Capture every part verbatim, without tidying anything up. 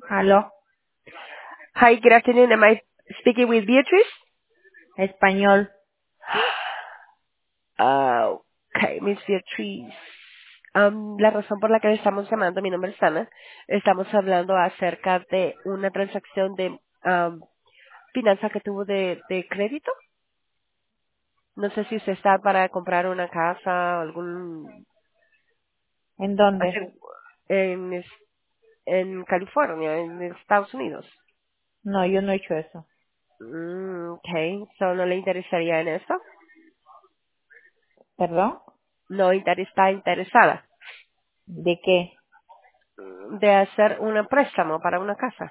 Aló, Hi, good afternoon. Am I speaking with Beatrice? español. Uh, okay, Miss Beatriz. Um, la razón por la que le estamos llamando, mi nombre es Ana, estamos hablando acerca de una transacción de um, finanza que tuvo de, de crédito. No sé si usted está para comprar una casa o algún ¿En dónde? hacer- en, es- en California, en Estados Unidos. No, yo no he hecho eso. Mm, okay, so no le interesaría en eso. ¿Perdón? No inter- está interesada ¿De qué? de hacer un préstamo para una casa.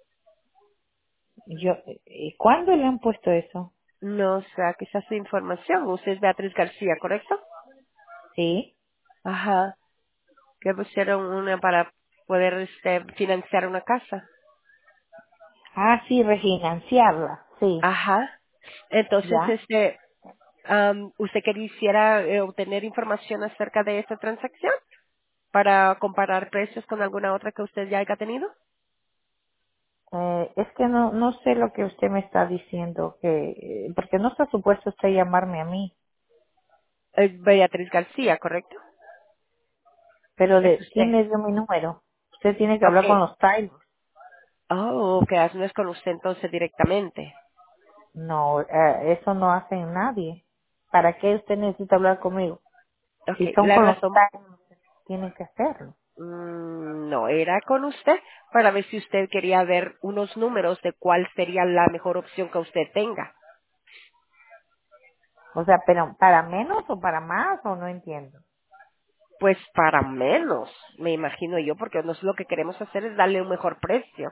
Yo, ¿y cuándo le han puesto eso? No sé, quizás su información. Usted es Beatriz García, ¿correcto? Sí. Ajá. Que pusieron una para poder este, financiar una casa. Ah, sí, refinanciarla. Sí. Ajá. Entonces, ¿Ya? este, am, ¿usted quisiera eh, obtener información acerca de esta transacción para comparar precios con alguna otra que usted ya haya tenido? Eh, es que no, no sé lo que usted me está diciendo, que, eh, porque no está supuesto usted llamarme a mí, Es Beatriz García, ¿correcto? pero Es de, ¿quién usted. le dio mi número? Usted tiene que hablar con Okay. los Tylers. Oh, ok, no es con usted entonces directamente. No, eh, eso no hace nadie. ¿Para qué usted necesita hablar conmigo? Si Okay, son la con los razón. Tylers, tienen que hacerlo. Mm, no, era con usted para ver si usted quería ver unos números de cuál sería la mejor opción que usted tenga. O sea, pero ¿para menos o para más o no entiendo? Pues para menos, me imagino yo, porque nosotros lo que queremos hacer es darle un mejor precio.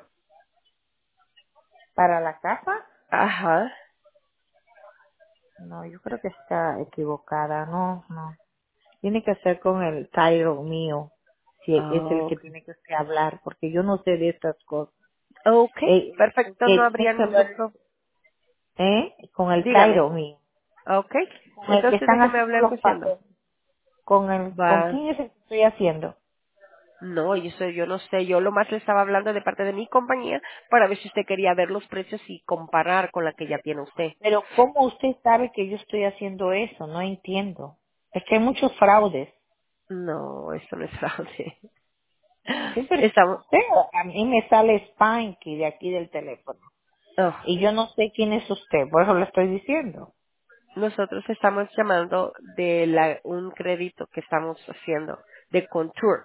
¿Para la casa? Ajá. No, yo creo que está equivocada. No, no. Tiene que ser con el Cairo mío. Si es el Oh, que tiene que usted hablar, porque yo no sé de estas cosas. ok, Eh, el perfecto, no que tiene habría que hablar, ningún problema. ¿eh? Con el Dígame. Cairo mío. Ok, Con el que entonces están déjeme haciendo hablar los empezando. papeles. Con el, ¿con Va. quién es el que estoy haciendo? No, yo, soy, yo no sé, yo lo más le estaba hablando de parte de mi compañía para ver si usted quería ver los precios y comparar con la que ya tiene usted. Pero ¿cómo usted sabe que yo estoy haciendo eso? No entiendo. Es que hay muchos fraudes. No, eso no es fraude. Sí, pero no Estamos, sé, a mí me sale Spanky de aquí del teléfono. oh, Y yo no sé quién es usted, por eso le estoy diciendo. nosotros estamos llamando de la, un crédito que estamos haciendo de Contour.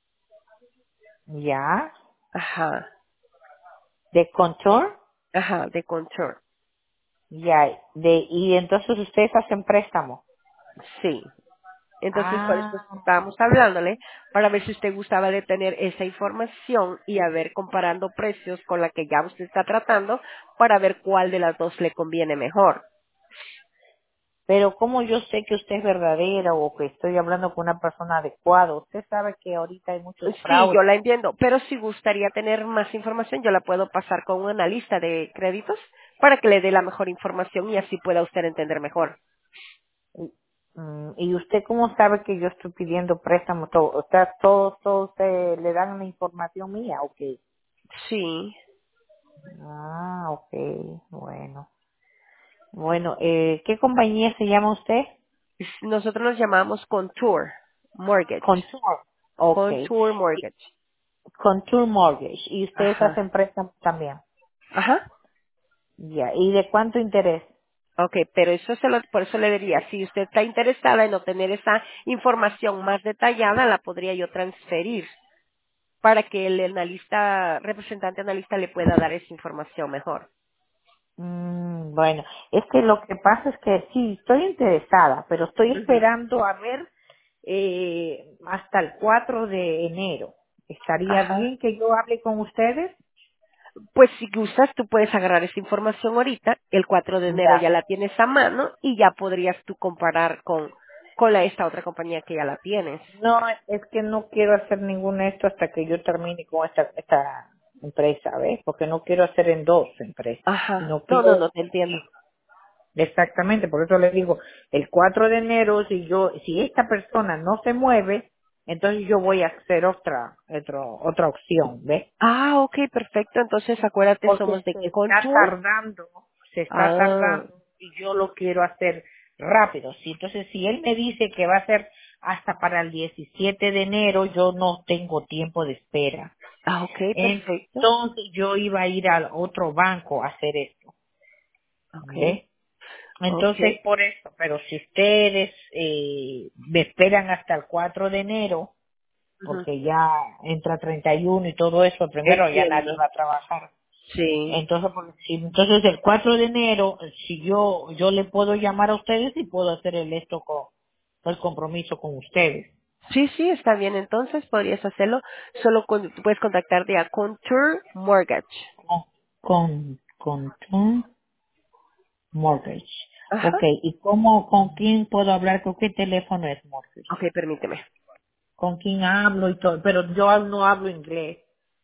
¿Ya? Ajá, ¿De Contour? ajá, de Contour. Ya. De, y entonces ustedes hacen préstamo. Sí. Entonces, por eso Ah, estábamos hablándole para ver si usted gustaba de tener esa información y a ver comparando precios con la que ya usted está tratando para ver cuál de las dos le conviene mejor. pero ¿cómo yo sé que usted es verdadera o que estoy hablando con una persona adecuada? Usted sabe que ahorita hay muchos Sí, yo fraudes. la entiendo, pero si gustaría tener más información, yo la puedo pasar con un analista de créditos para que le dé la mejor información y así pueda usted entender mejor. Y, mm, ¿y usted cómo sabe que yo estoy pidiendo préstamo? Todo, o sea, todos, todos usted le dan la información mía, ok. Sí, Ah, ok, bueno. Bueno, eh, ¿qué compañía se llama usted? es- nosotros nos llamamos Contour Mortgage. Contour. Ok. Contour Y- Mortgage. Contour Mortgage. Y ustedes Ajá. hacen préstamos también. Ajá. Ya. ¿Y de cuánto interés? Ok, pero eso se lo, por eso le diría, si usted está interesada en obtener esa información más detallada, la podría yo transferir para que el analista, representante analista le pueda dar esa información mejor. Mm, bueno, es que lo que pasa es que sí, estoy interesada, pero estoy Ujú. esperando a ver eh, hasta el cuatro de enero. ¿Estaría Ajá. bien que yo hable con ustedes? Pues si gustas, tú puedes agarrar esa información ahorita, el cuatro de enero Ya. ya la tienes a mano y ya podrías tú comparar con, con la, esta otra compañía que ya la tienes. No, es que no quiero hacer ningún esto hasta que yo termine con esta, esta empresa, ¿ves? Porque no quiero hacer en dos empresas, Ajá. sino No, no, quiero no te entiendo. unir. Exactamente, por eso le digo, el cuatro de enero, si yo, si esta persona no se mueve, Entonces yo voy a hacer otra, otro, otra opción, ¿ves? Ah, ok, perfecto. Entonces acuérdate, Porque somos de se está Contour. tardando, se está Ah, tardando y yo lo quiero hacer rápido. Sí, entonces si él me dice que va a ser hasta para el diecisiete de enero, yo no tengo tiempo de espera. ah, ok, perfecto. Entonces yo iba a ir al otro banco a hacer esto, Ok, ¿ves? Entonces ok. por eso, pero si ustedes eh, me esperan hasta el cuatro de enero, Ujú. porque ya entra treinta y uno y todo eso, primero ya nadie Entiendo. va a trabajar. Sí. Entonces, por- si- entonces el cuatro de enero, si yo yo le puedo llamar a ustedes y puedo hacer el esto con el compromiso con ustedes. Sí, sí, está bien. Entonces podrías hacerlo. Solo con, tú puedes contactarte a Contour Mortgage. Con con con tu mortgage. Ajá. Okay, ¿y cómo con quién puedo hablar? ¿Con qué teléfono es mortgage? Ok, permíteme. ¿Con quién hablo y todo? Pero yo no hablo inglés.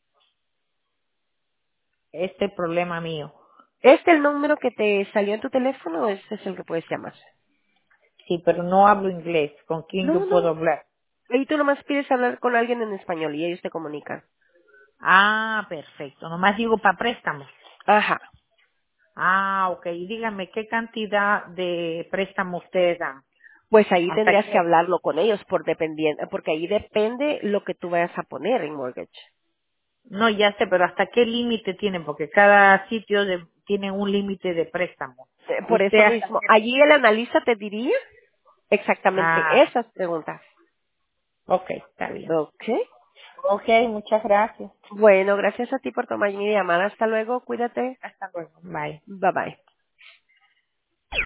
Este es el problema mío. ¿Este el número que te salió en tu teléfono o este es el que puedes llamar? Sí, pero no hablo inglés. ¿Con quién No, yo puedo no. hablar? Ahí tú nomás pides hablar con alguien en español y ellos te comunican. Ah, perfecto. Nomás digo para préstamos. Ajá. Ah, ok. Y dígame, ¿qué cantidad de préstamo ustedes dan? Pues ahí ¿Hasta tendrías que qué? hablarlo con ellos por dependiente, porque ahí depende lo que tú vayas a poner en mortgage. No, ya sé, pero ¿hasta qué límite tienen? Porque cada sitio de- tiene un límite de préstamo. Eh, Por ¿Usted eso hasta mismo, qué? allí el analista te diría exactamente Ah, esas preguntas. ok, está bien. Ok. Ok, muchas gracias. Bueno, gracias a ti por tomar mi llamada. Hasta luego. Cuídate. Hasta luego. Bye. Bye bye.